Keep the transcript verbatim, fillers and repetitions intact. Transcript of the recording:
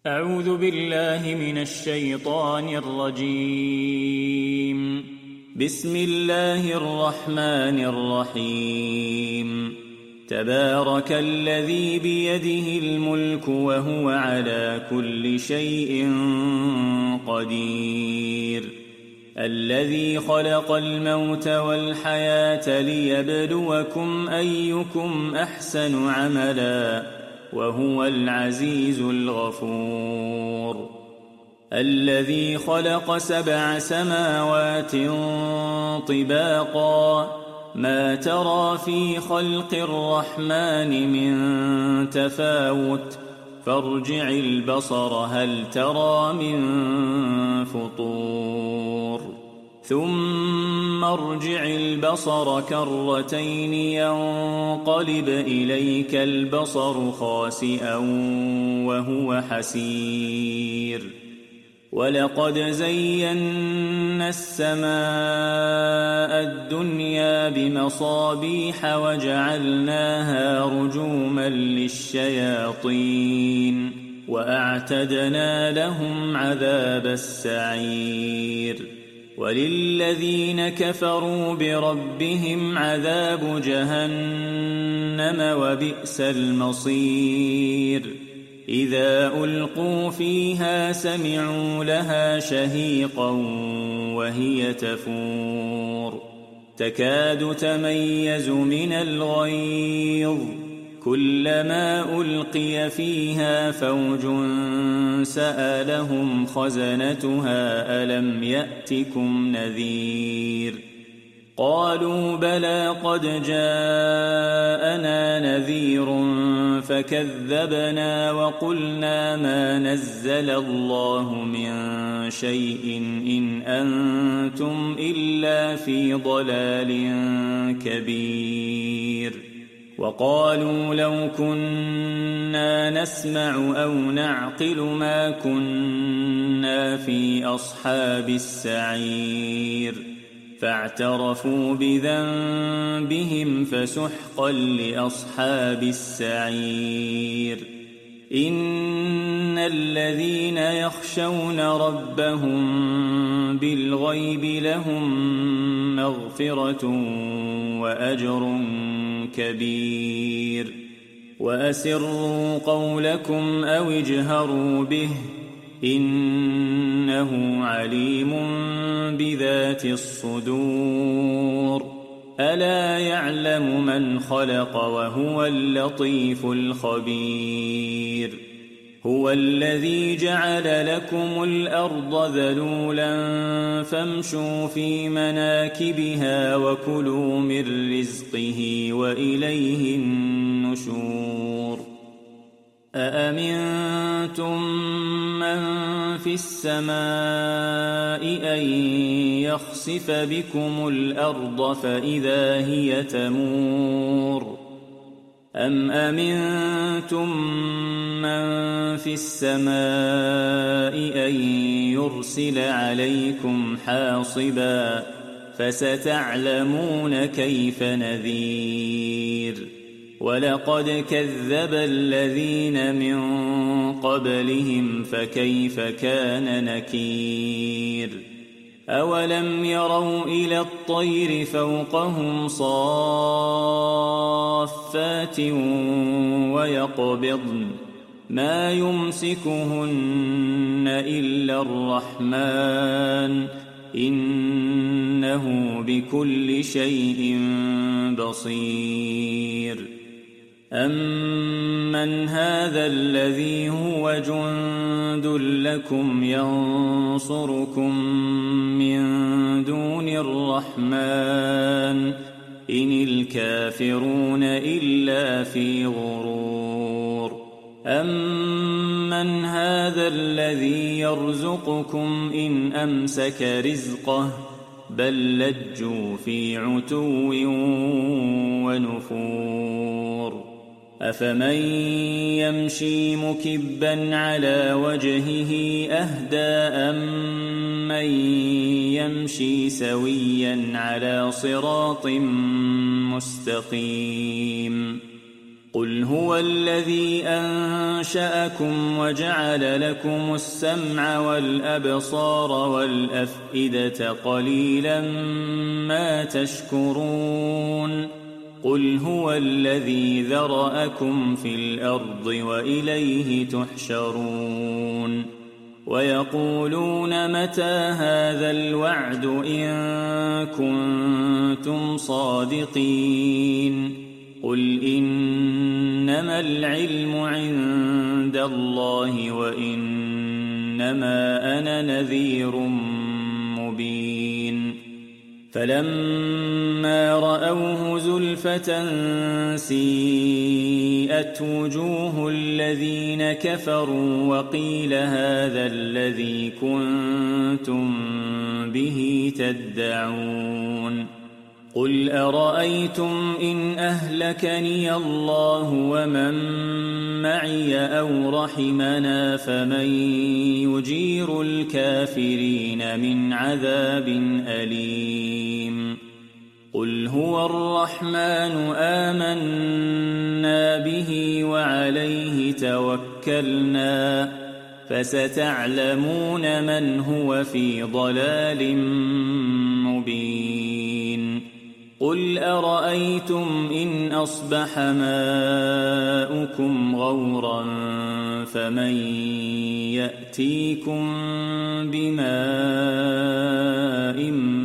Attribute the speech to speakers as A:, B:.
A: أعوذ بالله من الشيطان الرجيم. بسم الله الرحمن الرحيم. تبارك الذي بيده الملك وهو على كل شيء قدير. الذي خلق الموت والحياة ليبلوكم أيكم أحسن عملا وهو العزيز الغفور. الذي خلق سبع سماوات طباقا ما ترى في خلق الرحمن من تفاوت فارجع البصر هل ترى من فطور ثم ارجع البصر كرتين ينقلب إليك البصر خاسئا وهو حسير. ولقد زينا السماء الدنيا بمصابيح وجعلناها رجوما للشياطين وأعتدنا لهم عذاب السعير. وللذين كفروا بربهم عذاب جهنم وبئس المصير. إذا ألقوا فيها سمعوا لها شهيقا وهي تفور تكاد تميز من الغيظ كلما ألقي فيها فوج سألهم خزنتها ألم يأتكم نذير قالوا بلى قد جاءنا نذير فكذبنا وقلنا ما نزل الله من شيء إن أنتم إلا في ضلال كبير. وقالوا لو كنا نسمع أو نعقل ما كنا في أصحاب السعير فاعترفوا بذنبهم فسحقا لأصحاب السعير. إن الذين يخشون ربهم بالغيب لهم مغفرة وأجر كبير. وأسروا قولكم أو اجهروا به إنه عليم بذات الصدور. ألا يعلم من خلق وهو اللطيف الخبير. هو الذي جعل لكم الأرض ذلولا فامشوا في مناكبها وكلوا من رزقه وإليه النشور. أأمنتم من في السماء أن يخسف بكم الأرض فإذا هي تمور أم أمنتم من في السماء أن يرسل عليكم حاصبا فستعلمون كيف نذير. ولقد كذب الذين من قبلهم فكيف كان نكير. أولم يروا إلى الطير فوقهم صافات ويقبضن ما يمسكهن إلا الرحمن إنه بكل شيء بصير. أمن هذا الذي هو جند لكم ينصركم من دون الرحمن إن الكافرون إلا في غرور. أمن هذا الذي يرزقكم إن أمسك رزقه بل لجوا في عتو ونفور. أفمن يمشي مكبا على وجهه أهدى أمن يمشي سويا على صراط مستقيم. قل هو الذي أنشأكم وجعل لكم السمع والأبصار والأفئدة قليلا ما تشكرون قل هو الذي ذرأكم في الأرض وإليه تحشرون ويقولون متى هذا الوعد إن كنتم صادقين قل إنما العلم عند الله وإنما أنا نذير مبين فلما رأوه زلفة سيئت وجوه الذين كفروا وقيل هذا الذي كنتم به تدعون قل أرأيتم إن أهلكني الله ومن معي أو رحمنا فمن يجير الكافرين من عذاب أليم قل هو الرحمن آمنا به وعليه توكلنا فستعلمون من هو في ضلال مبين قل أرأيتم إن أصبح ماؤكم غورا فمن يأتيكم بماء